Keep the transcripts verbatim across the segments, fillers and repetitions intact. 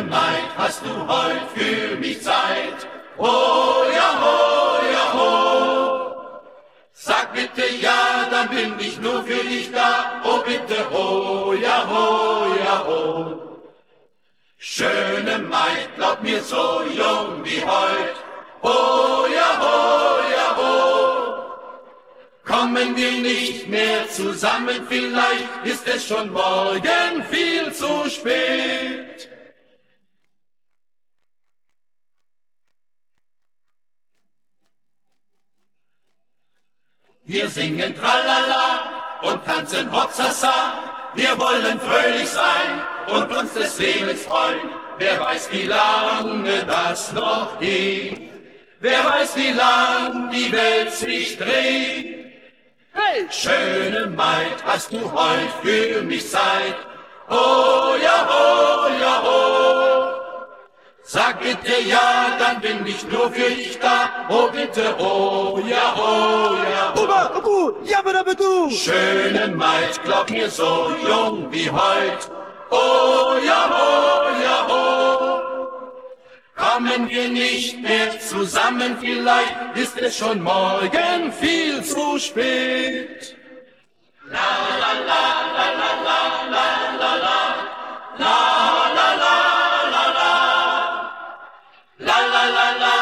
Maid, hast du heut für mich Zeit? Oh ja, oh ja, oh. Sag bitte ja, dann bin ich nur für dich da. Oh bitte, oh ja, oh ja, oh. Schöne Maid, glaub mir, so jung wie heut. Oh ja, oh ja, oh. Kommen wir nicht mehr zusammen, vielleicht ist es schon morgen viel zu spät. Wir singen Tralala und tanzen Hotzasa. Wir wollen fröhlich sein und uns des Lebens freuen. Wer weiß, wie lange das noch geht. Wer weiß, wie lang die Welt sich dreht. Hey, schöne Maid, hast du heut für mich Zeit? Oh ja, oh ja, oh. Sag bitte ja, dann bin ich nur für dich da. Oh bitte, oh ja, oh ja, oh. Oba, obu, jabba-dabba-du. Schöne Maid, glaub mir, so jung wie heut. Oh ja, oh ja, oh. Kommen wir nicht mehr zusammen, vielleicht ist es schon morgen viel zu spät. La la la la la la la la la la la la la la la la la la la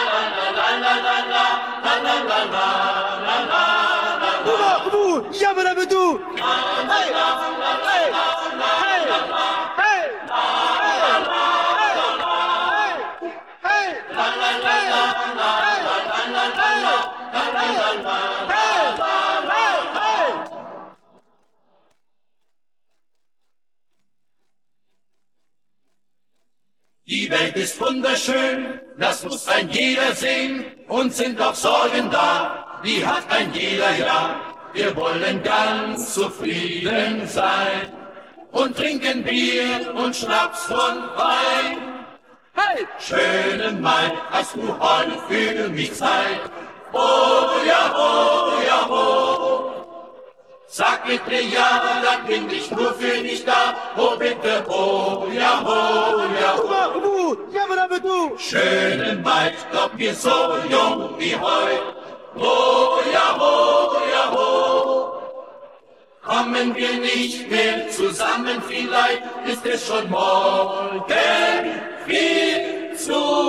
Oba, obu, jabba-dabba-du. Hey, hey, hey, Die Welt ist wunderschön, das muss ein jeder sehen, und sind auch Sorgen da, die hat ein jeder ja. Wir wollen ganz zufrieden sein und trinken Bier und Schnaps und Wein. Hey, schöne Maid, hast du heute für mich Zeit? Oh ja, oh ja, oh. Sag bitte ja, dann bin ich nur für dich da. Oh bitte, oh ja, oh ja, oh. Oba, obu, jabba-dabba-du. Schöne Maid, glaub mir, so jung wie heut. Oh ja, oh ja, oh. Kommen wir nicht mehr zusammen, vielleicht ist es schon morgen viel zu